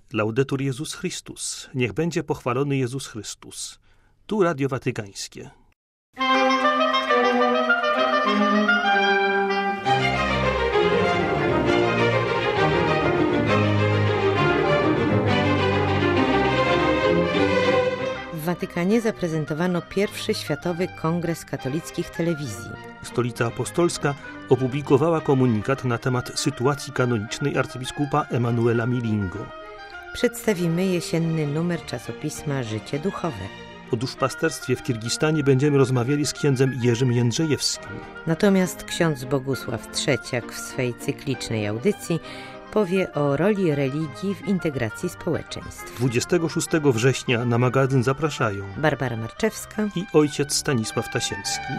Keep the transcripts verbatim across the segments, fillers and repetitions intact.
Laudetur Jezus Chrystus. Niech będzie pochwalony Jezus Chrystus. Tu Radio Watykańskie. W Watykanie zaprezentowano pierwszy Światowy Kongres Katolickich Telewizji. Stolica Apostolska opublikowała komunikat na temat sytuacji kanonicznej arcybiskupa Emanuela Milingo. Przedstawimy jesienny numer czasopisma Życie Duchowe. O duszpasterstwie w Kirgistanie będziemy rozmawiali z księdzem Jerzym Jędrzejewskim. Natomiast ksiądz Bogusław Trzeciak w swej cyklicznej audycji powie o roli religii w integracji społeczeństw. dwudziestego szóstego września na magazyn zapraszają Barbara Marczewska i ojciec Stanisław Tasiemski.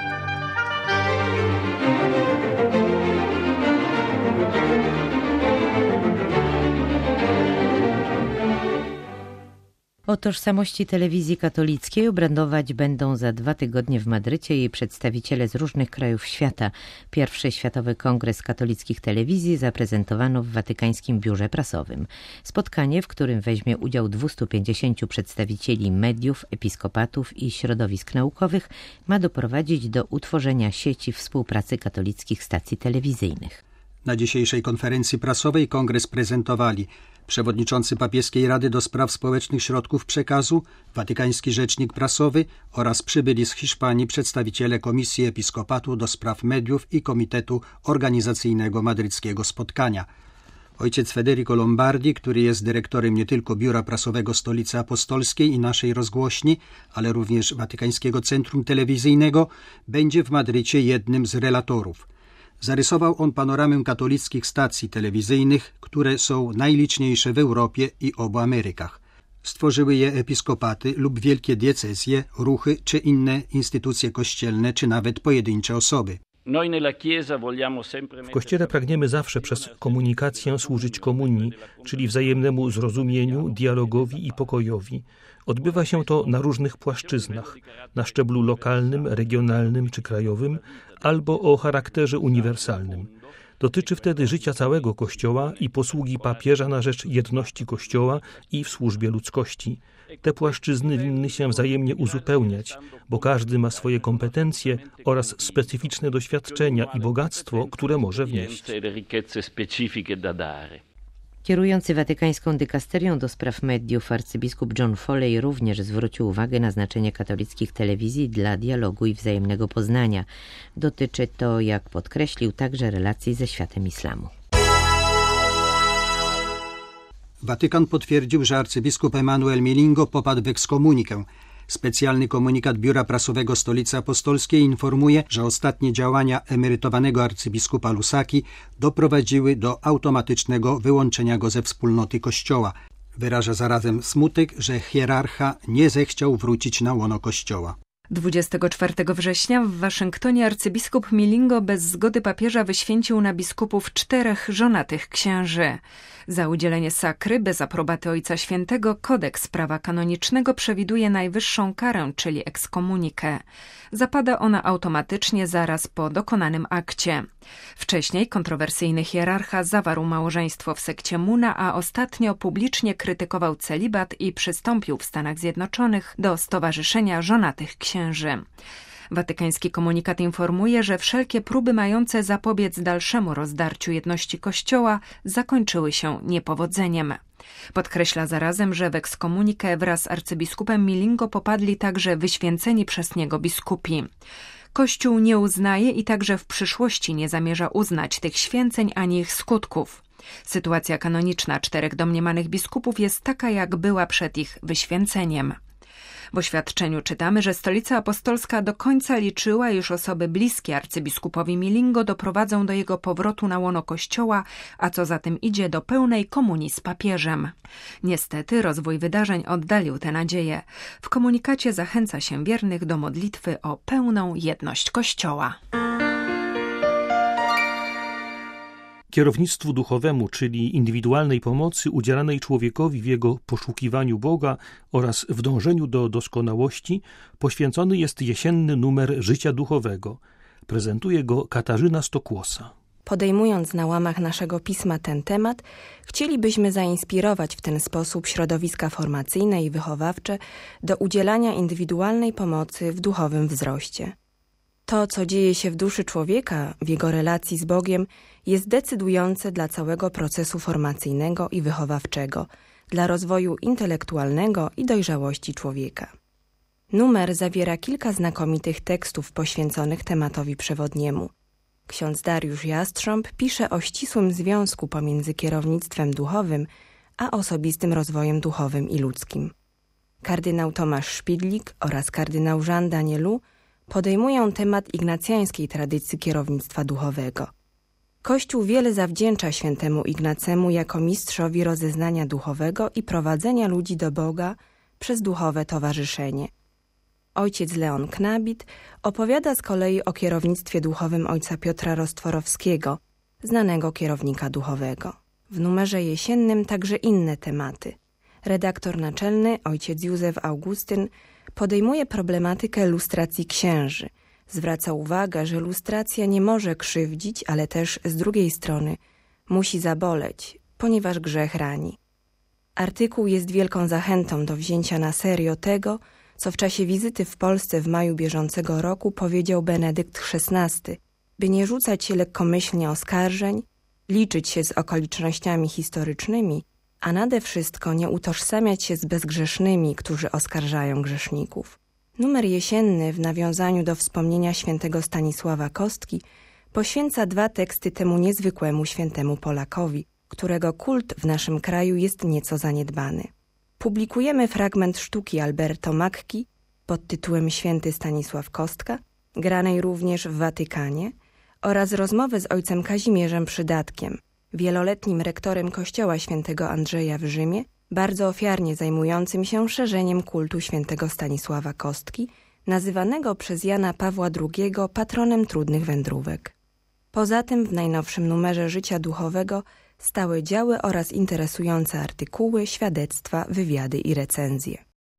O tożsamości telewizji katolickiej obradować będą za dwa tygodnie w Madrycie jej przedstawiciele z różnych krajów świata. Pierwszy Światowy Kongres Katolickich Telewizji zaprezentowano w Watykańskim Biurze Prasowym. Spotkanie, w którym weźmie udział dwieście pięćdziesiąt przedstawicieli mediów, episkopatów i środowisk naukowych, ma doprowadzić do utworzenia sieci współpracy katolickich stacji telewizyjnych. Na dzisiejszej konferencji prasowej kongres prezentowali przewodniczący Papieskiej Rady do Spraw Społecznych Środków Przekazu, watykański rzecznik prasowy oraz przybyli z Hiszpanii przedstawiciele Komisji Episkopatu do Spraw Mediów i Komitetu Organizacyjnego Madryckiego Spotkania. Ojciec Federico Lombardi, który jest dyrektorem nie tylko Biura Prasowego Stolicy Apostolskiej i naszej rozgłośni, ale również Watykańskiego Centrum Telewizyjnego, będzie w Madrycie jednym z relatorów. Zarysował on panoramę katolickich stacji telewizyjnych, które są najliczniejsze w Europie i obu Amerykach. Stworzyły je episkopaty lub wielkie diecezje, ruchy czy inne instytucje kościelne, czy nawet pojedyncze osoby. W Kościele pragniemy zawsze przez komunikację służyć komunii, czyli wzajemnemu zrozumieniu, dialogowi i pokojowi. Odbywa się to na różnych płaszczyznach, na szczeblu lokalnym, regionalnym czy krajowym, albo o charakterze uniwersalnym. Dotyczy wtedy życia całego Kościoła i posługi papieża na rzecz jedności Kościoła i w służbie ludzkości. Te płaszczyzny winny się wzajemnie uzupełniać, bo każdy ma swoje kompetencje oraz specyficzne doświadczenia i bogactwo, które może wnieść. Kierujący watykańską dykasterią do spraw mediów arcybiskup John Foley również zwrócił uwagę na znaczenie katolickich telewizji dla dialogu i wzajemnego poznania. Dotyczy to, jak podkreślił, także relacji ze światem islamu. Watykan potwierdził, że arcybiskup Emanuel Milingo popadł w ekskomunikę. Specjalny komunikat Biura Prasowego Stolicy Apostolskiej informuje, że ostatnie działania emerytowanego arcybiskupa Lusaki doprowadziły do automatycznego wyłączenia go ze wspólnoty Kościoła. Wyraża zarazem smutek, że hierarcha nie zechciał wrócić na łono Kościoła. dwudziestego czwartego września w Waszyngtonie arcybiskup Milingo bez zgody papieża wyświęcił na biskupów czterech żonatych księży. Za udzielenie sakry bez aprobaty Ojca Świętego kodeks prawa kanonicznego przewiduje najwyższą karę, czyli ekskomunikę. Zapada ona automatycznie zaraz po dokonanym akcie. Wcześniej kontrowersyjny hierarcha zawarł małżeństwo w sekcie Muna, a ostatnio publicznie krytykował celibat i przystąpił w Stanach Zjednoczonych do Stowarzyszenia Żonatych Księży. Watykański komunikat informuje, że wszelkie próby mające zapobiec dalszemu rozdarciu jedności Kościoła zakończyły się niepowodzeniem. Podkreśla zarazem, że w ekskomunikę wraz z arcybiskupem Milingo popadli także wyświęceni przez niego biskupi. Kościół nie uznaje i także w przyszłości nie zamierza uznać tych święceń ani ich skutków. Sytuacja kanoniczna czterech domniemanych biskupów jest taka, jak była przed ich wyświęceniem. W oświadczeniu czytamy, że Stolica Apostolska do końca liczyła, iż osoby bliskie arcybiskupowi Milingo doprowadzą do jego powrotu na łono Kościoła, a co za tym idzie do pełnej komunii z papieżem. Niestety rozwój wydarzeń oddalił tę nadzieję. W komunikacie zachęca się wiernych do modlitwy o pełną jedność Kościoła. Kierownictwu duchowemu, czyli indywidualnej pomocy udzielanej człowiekowi w jego poszukiwaniu Boga oraz w dążeniu do doskonałości, poświęcony jest jesienny numer Życia Duchowego. Prezentuje go Katarzyna Stokłosa. Podejmując na łamach naszego pisma ten temat, chcielibyśmy zainspirować w ten sposób środowiska formacyjne i wychowawcze do udzielania indywidualnej pomocy w duchowym wzroście. To, co dzieje się w duszy człowieka, w jego relacji z Bogiem, jest decydujące dla całego procesu formacyjnego i wychowawczego, dla rozwoju intelektualnego i dojrzałości człowieka. Numer zawiera kilka znakomitych tekstów poświęconych tematowi przewodniemu. Ksiądz Dariusz Jastrząb pisze o ścisłym związku pomiędzy kierownictwem duchowym a osobistym rozwojem duchowym i ludzkim. Kardynał Tomasz Szpidlik oraz kardynał Jean Danielou podejmują temat ignacjańskiej tradycji kierownictwa duchowego. Kościół wiele zawdzięcza świętemu Ignacemu jako mistrzowi rozeznania duchowego i prowadzenia ludzi do Boga przez duchowe towarzyszenie. Ojciec Leon Knabit opowiada z kolei o kierownictwie duchowym ojca Piotra Rostworowskiego, znanego kierownika duchowego. W numerze jesiennym także inne tematy. Redaktor naczelny, ojciec Józef Augustyn, podejmuje problematykę lustracji księży. Zwraca uwagę, że lustracja nie może krzywdzić, ale też z drugiej strony musi zaboleć, ponieważ grzech rani. Artykuł jest wielką zachętą do wzięcia na serio tego, co w czasie wizyty w Polsce w maju bieżącego roku powiedział Benedykt szesnasty, by nie rzucać się lekkomyślnie oskarżeń, liczyć się z okolicznościami historycznymi, a nade wszystko nie utożsamiać się z bezgrzesznymi, którzy oskarżają grzeszników. Numer jesienny w nawiązaniu do wspomnienia świętego Stanisława Kostki poświęca dwa teksty temu niezwykłemu świętemu Polakowi, którego kult w naszym kraju jest nieco zaniedbany. Publikujemy fragment sztuki Alberto Macchi pod tytułem Święty Stanisław Kostka, granej również w Watykanie, oraz rozmowę z ojcem Kazimierzem Przydatkiem, wieloletnim rektorem kościoła świętego Andrzeja w Rzymie, bardzo ofiarnie zajmującym się szerzeniem kultu świętego Stanisława Kostki, nazywanego przez Jana Pawła drugiego patronem trudnych wędrówek. Poza tym w najnowszym numerze Życia Duchowego stałe działy oraz interesujące artykuły, świadectwa, wywiady i recenzje.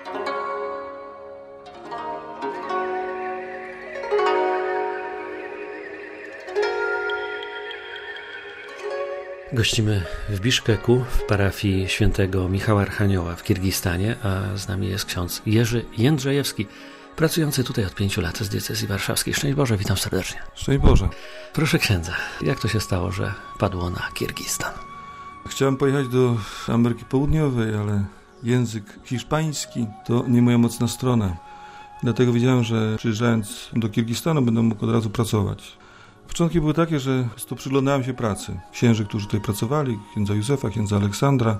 Gościmy w Biszkeku, w parafii świętego Michała Archanioła w Kirgistanie, a z nami jest ksiądz Jerzy Jędrzejewski, pracujący tutaj od pięciu lat z diecezji warszawskiej. Szczęść Boże, witam serdecznie. Szczęść Boże. Proszę księdza, jak to się stało, że padło na Kirgistan? Chciałem pojechać do Ameryki Południowej, ale język hiszpański to nie moja mocna strona. Dlatego wiedziałem, że przyjeżdżając do Kirgistanu będę mógł od razu pracować. Początki były takie, że po prostu przyglądałem się pracy księży, którzy tutaj pracowali, księdza Józefa, księdza Aleksandra,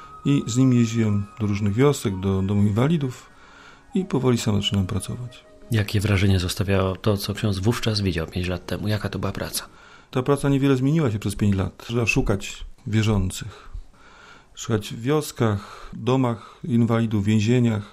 i z nimi jeździłem do różnych wiosek, do domu inwalidów i powoli sam zaczynałem pracować. Jakie wrażenie zostawiało to, co ksiądz wówczas widział pięć lat temu? Jaka to była praca? Ta praca niewiele zmieniła się przez pięć lat. Trzeba szukać wierzących. Szukać w wioskach, domach inwalidów, więzieniach.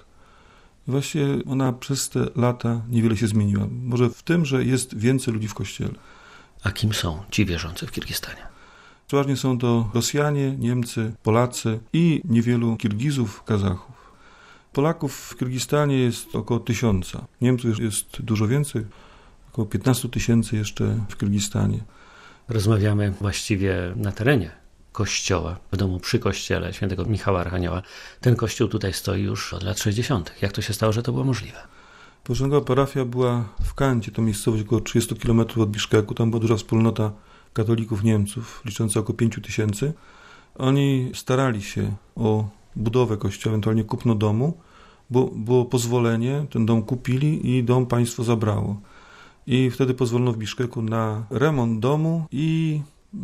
I właśnie ona przez te lata niewiele się zmieniła. Może w tym, że jest więcej ludzi w kościele. A kim są ci wierzący w Kirgistanie? Przeważnie są to Rosjanie, Niemcy, Polacy i niewielu Kirgizów, Kazachów. Polaków w Kirgistanie jest około tysiąca. Niemców jest dużo więcej, około piętnaście tysięcy jeszcze w Kirgistanie. Rozmawiamy właściwie na terenie kościoła, w domu przy kościele świętego Michała Archanioła. Ten kościół tutaj stoi już od lat sześćdziesiątych. Jak to się stało, że to było możliwe? Początkowa parafia była w Kandzie, to miejscowość około trzydzieści kilometrów od Biszkeku. Tam była duża wspólnota katolików Niemców, licząca około pięć tysięcy. Oni starali się o budowę kościoła, ewentualnie kupno domu, bo było pozwolenie, ten dom kupili i dom państwo zabrało. I wtedy pozwolono w Biszkeku na remont domu i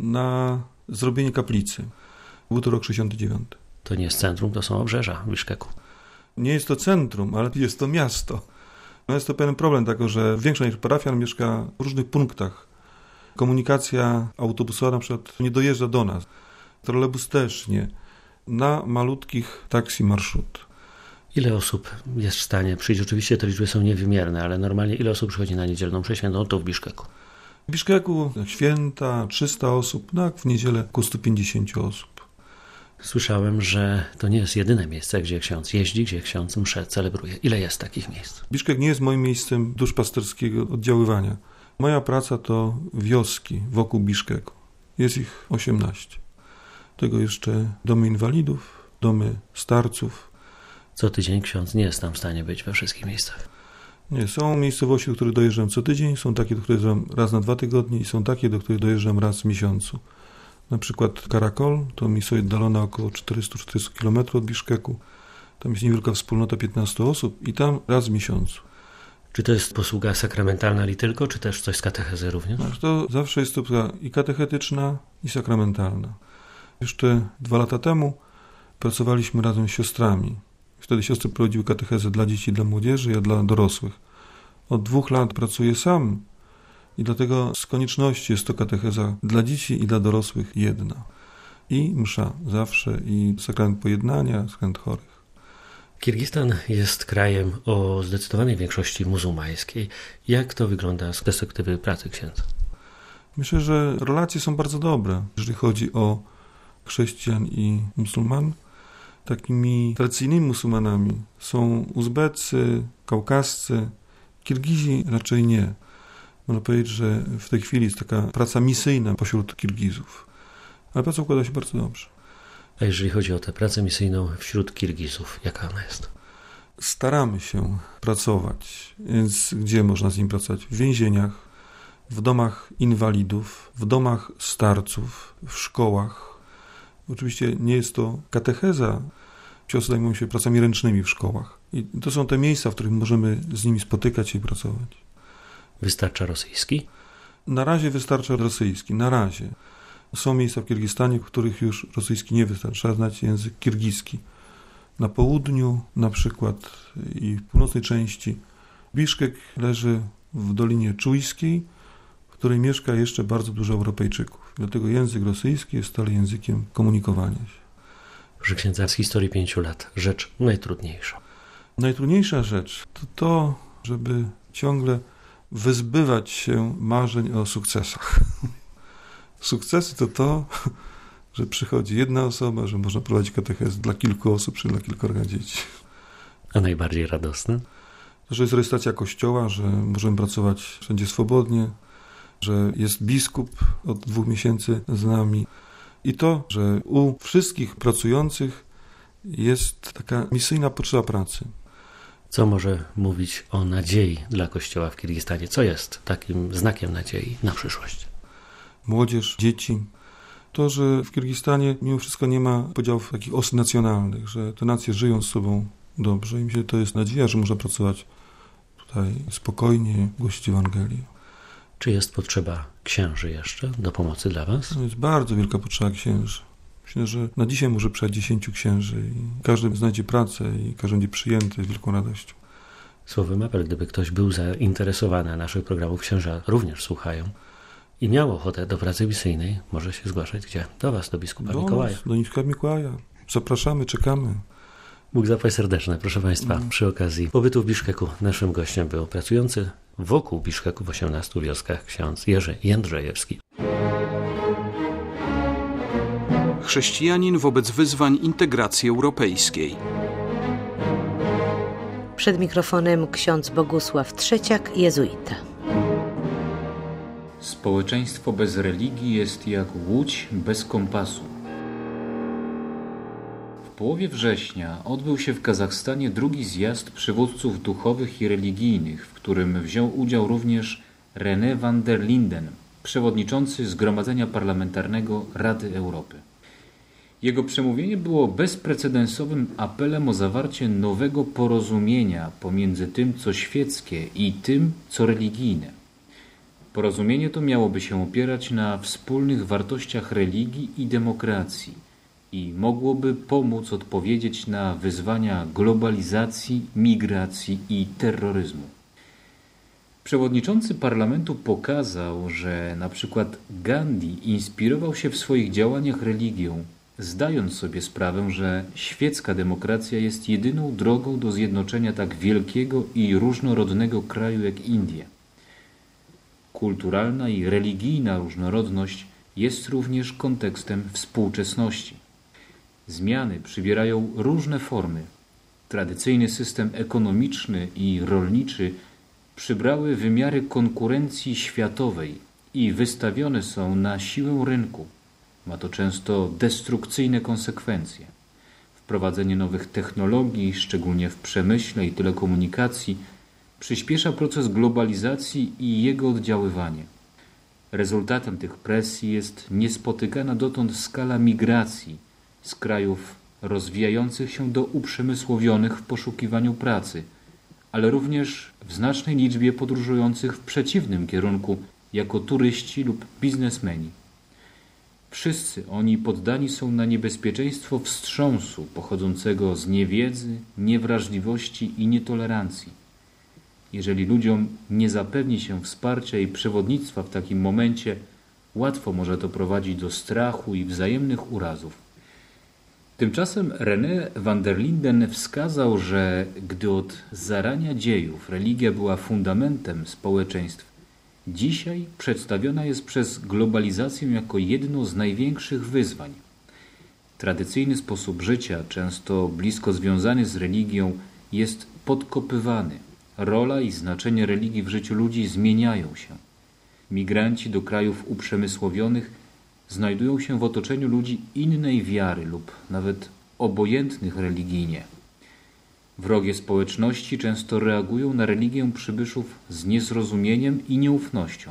na zrobienie kaplicy. Był to rok sześćdziesiąty dziewiąty. To nie jest centrum, to są obrzeża w Biszkeku. Nie jest to centrum, ale jest to miasto. No jest to pewien problem, dlatego że większość parafian mieszka w różnych punktach. Komunikacja autobusowa na przykład nie dojeżdża do nas. Trolebus też nie. Na malutkich taksi marszrut. Ile osób jest w stanie przyjść? Oczywiście te liczby są niewymierne, ale normalnie ile osób przychodzi na niedzielną mszę świętą to w Biszkeku? W Biszkeku święta trzysta osób, no jak w niedzielę około sto pięćdziesiąt osób. Słyszałem, że to nie jest jedyne miejsce, gdzie ksiądz jeździ, gdzie ksiądz mszę celebruje. Ile jest takich miejsc? Biszkek nie jest moim miejscem duszpasterskiego oddziaływania. Moja praca to wioski wokół Biszkeku. Jest ich osiemnaście. Tego jeszcze domy inwalidów, domy starców. Co tydzień ksiądz nie jest tam w stanie być we wszystkich miejscach. Nie, są miejscowości, do których dojeżdżam co tydzień, są takie, do których dojeżdżam raz na dwa tygodnie i są takie, do których dojeżdżam raz w miesiącu. Na przykład Karakol, to miejscowość oddalona około czterysta czterdzieści kilometrów od Biszkeku. Tam jest niewielka wspólnota piętnaście osób i tam raz w miesiącu. Czy to jest posługa sakramentalna li tylko, czy też coś z katechezy również? No, to zawsze jest to i katechetyczna, i sakramentalna. Jeszcze dwa lata temu pracowaliśmy razem z siostrami. Wtedy siostry prowadziły katechezę dla dzieci i dla młodzieży, ja dla dorosłych. Od dwóch lat pracuję sam i dlatego z konieczności jest to katecheza dla dzieci i dla dorosłych jedna. I msza zawsze, i sakrament pojednania, sakrament chorych. Kirgistan jest krajem o zdecydowanej większości muzułmańskiej. Jak to wygląda z perspektywy pracy księdza? Myślę, że relacje są bardzo dobre, jeżeli chodzi o chrześcijan i muzułman. Takimi tradycyjnymi muzułmanami są Uzbecy, Kaukascy, Kirgizi raczej nie. Można powiedzieć, że w tej chwili jest taka praca misyjna pośród Kirgizów. Ale praca układa się bardzo dobrze. A jeżeli chodzi o tę pracę misyjną wśród Kirgizów, jaka ona jest? Staramy się pracować, więc gdzie można z nim pracować? W więzieniach, w domach inwalidów, w domach starców, w szkołach. Oczywiście nie jest to katecheza, siostry zajmują się pracami ręcznymi w szkołach. I to są te miejsca, w których możemy z nimi spotykać się i pracować. Wystarcza rosyjski? Na razie wystarcza rosyjski, na razie. Są miejsca w Kirgistanie, w których już rosyjski nie wystarcza, trzeba znać język kirgiski. Na południu na przykład i w północnej części Biszkek leży w Dolinie Czujskiej, w której mieszka jeszcze bardzo dużo Europejczyków. Dlatego język rosyjski jest stale językiem komunikowania się. Proszę księdza, z historii pięciu lat rzecz najtrudniejsza. Najtrudniejsza rzecz to to, żeby ciągle wyzbywać się marzeń o sukcesach. Sukcesy to to, że przychodzi jedna osoba, że można prowadzić katechezę dla kilku osób, czy dla kilkorga dzieci. A najbardziej radosne? To, że jest rejestracja kościoła, że możemy pracować wszędzie swobodnie, że jest biskup od dwóch miesięcy z nami i to, że u wszystkich pracujących jest taka misyjna potrzeba pracy. Co może mówić o nadziei dla Kościoła w Kirgistanie? Co jest takim znakiem nadziei na przyszłość? Młodzież, dzieci. To, że w Kirgistanie mimo wszystko nie ma podziałów takich os nacjonalnych, że te nacje żyją z sobą dobrze i myślę, że to jest nadzieja, że można pracować tutaj spokojnie, głosić Ewangelię. Czy jest potrzeba księży jeszcze do pomocy dla was? To jest bardzo wielka potrzeba księży. Myślę, że na dzisiaj może przyjechać dziesięciu księży i każdy znajdzie pracę i każdy będzie przyjęty z wielką radością. Słowem apel, gdyby ktoś był zainteresowany, a naszych programów księża również słuchają i miał ochotę do pracy misyjnej, może się zgłaszać gdzie? Do was, do biskupa do Mikołaja. Nas, do biskupa Mikołaja. Zapraszamy, czekamy. Bóg zapłać serdeczne, proszę Państwa. Mm. Przy okazji pobytu w Biszkeku naszym gościem był pracujący wokół Biszkeku w osiemnastu wioskach ksiądz Jerzy Jędrzejewski. Chrześcijanin wobec wyzwań integracji europejskiej. Przed mikrofonem ksiądz Bogusław Trzeciak, jezuita. Społeczeństwo bez religii jest jak łódź bez kompasu. W połowie września odbył się w Kazachstanie drugi zjazd przywódców duchowych i religijnych, w którym wziął udział również René van der Linden, przewodniczący Zgromadzenia Parlamentarnego Rady Europy. Jego przemówienie było bezprecedensowym apelem o zawarcie nowego porozumienia pomiędzy tym, co świeckie i tym, co religijne. Porozumienie to miałoby się opierać na wspólnych wartościach religii i demokracji i mogłoby pomóc odpowiedzieć na wyzwania globalizacji, migracji i terroryzmu. Przewodniczący parlamentu pokazał, że na przykład Gandhi inspirował się w swoich działaniach religią, zdając sobie sprawę, że świecka demokracja jest jedyną drogą do zjednoczenia tak wielkiego i różnorodnego kraju jak Indie. Kulturalna i religijna różnorodność jest również kontekstem współczesności. Zmiany przybierają różne formy. Tradycyjny system ekonomiczny i rolniczy przybrały wymiary konkurencji światowej i wystawione są na siłę rynku. Ma to często destrukcyjne konsekwencje. Wprowadzenie nowych technologii, szczególnie w przemyśle i telekomunikacji, przyspiesza proces globalizacji i jego oddziaływanie. Rezultatem tych presji jest niespotykana dotąd skala migracji z krajów rozwijających się do uprzemysłowionych w poszukiwaniu pracy, ale również w znacznej liczbie podróżujących w przeciwnym kierunku jako turyści lub biznesmeni. Wszyscy oni poddani są na niebezpieczeństwo wstrząsu pochodzącego z niewiedzy, niewrażliwości i nietolerancji. Jeżeli ludziom nie zapewni się wsparcia i przewodnictwa w takim momencie, łatwo może to prowadzić do strachu i wzajemnych urazów. Tymczasem René van der Linden wskazał, że gdy od zarania dziejów religia była fundamentem społeczeństw, dzisiaj przedstawiona jest przez globalizację jako jedno z największych wyzwań. Tradycyjny sposób życia, często blisko związany z religią, jest podkopywany. Rola i znaczenie religii w życiu ludzi zmieniają się. Migranci do krajów uprzemysłowionych znajdują się w otoczeniu ludzi innej wiary lub nawet obojętnych religijnie. Wrogie społeczności często reagują na religię przybyszów z niezrozumieniem i nieufnością.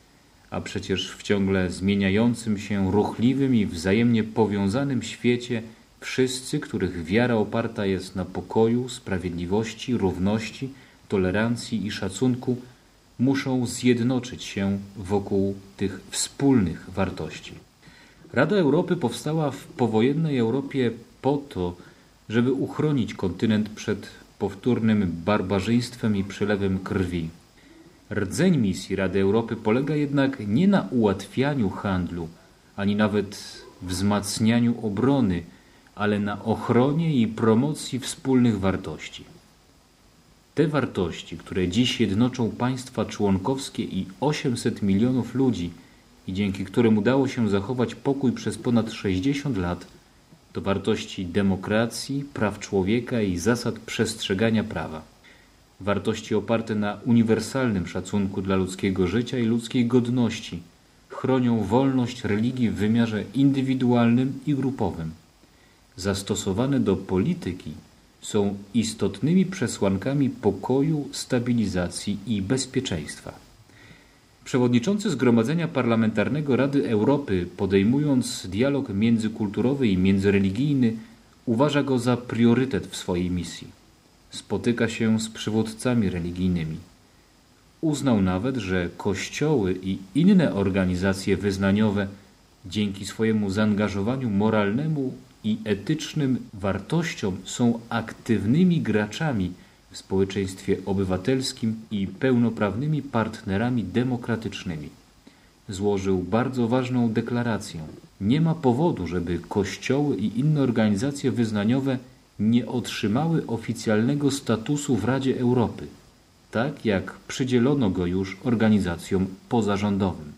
A przecież w ciągle zmieniającym się, ruchliwym i wzajemnie powiązanym świecie wszyscy, których wiara oparta jest na pokoju, sprawiedliwości, równości, tolerancji i szacunku, muszą zjednoczyć się wokół tych wspólnych wartości. Rada Europy powstała w powojennej Europie po to, żeby uchronić kontynent przed powtórnym barbarzyństwem i przelewem krwi. Rdzeń misji Rady Europy polega jednak nie na ułatwianiu handlu, ani nawet wzmacnianiu obrony, ale na ochronie i promocji wspólnych wartości. Te wartości, które dziś jednoczą państwa członkowskie i osiemset milionów ludzi i dzięki którym udało się zachować pokój przez ponad sześćdziesiąt lat, to wartości demokracji, praw człowieka i zasad przestrzegania prawa. Wartości oparte na uniwersalnym szacunku dla ludzkiego życia i ludzkiej godności chronią wolność religii w wymiarze indywidualnym i grupowym. Zastosowane do polityki są istotnymi przesłankami pokoju, stabilizacji i bezpieczeństwa. Przewodniczący Zgromadzenia Parlamentarnego Rady Europy, podejmując dialog międzykulturowy i międzyreligijny, uważa go za priorytet w swojej misji. Spotyka się z przywódcami religijnymi. Uznał nawet, że kościoły i inne organizacje wyznaniowe dzięki swojemu zaangażowaniu moralnemu i etycznym wartościom są aktywnymi graczami w społeczeństwie obywatelskim i pełnoprawnymi partnerami demokratycznymi. Złożył bardzo ważną deklarację. Nie ma powodu, żeby kościoły i inne organizacje wyznaniowe nie otrzymały oficjalnego statusu w Radzie Europy, tak jak przydzielono go już organizacjom pozarządowym.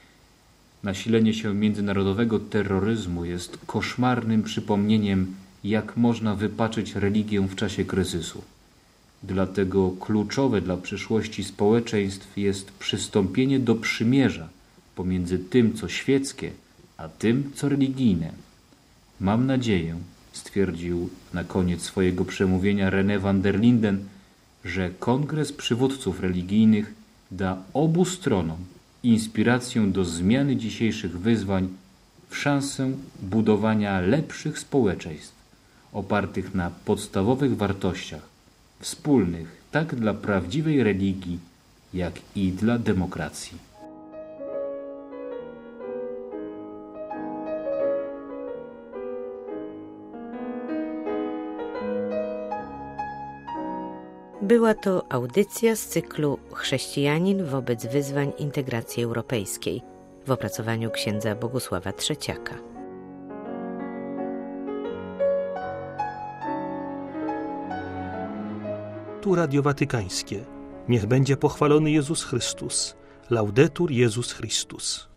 Nasilenie się międzynarodowego terroryzmu jest koszmarnym przypomnieniem, jak można wypaczyć religię w czasie kryzysu. Dlatego kluczowe dla przyszłości społeczeństw jest przystąpienie do przymierza pomiędzy tym, co świeckie, a tym, co religijne. Mam nadzieję, stwierdził na koniec swojego przemówienia René van der Linden, że Kongres Przywódców Religijnych da obu stronom inspirację do zmiany dzisiejszych wyzwań w szansę budowania lepszych społeczeństw opartych na podstawowych wartościach, wspólnych tak dla prawdziwej religii, jak i dla demokracji. Była to audycja z cyklu Chrześcijanin wobec wyzwań integracji europejskiej w opracowaniu księdza Bogusława Trzeciaka. Tu Radio Watykańskie. Niech będzie pochwalony Jezus Chrystus. Laudetur Jezus Chrystus.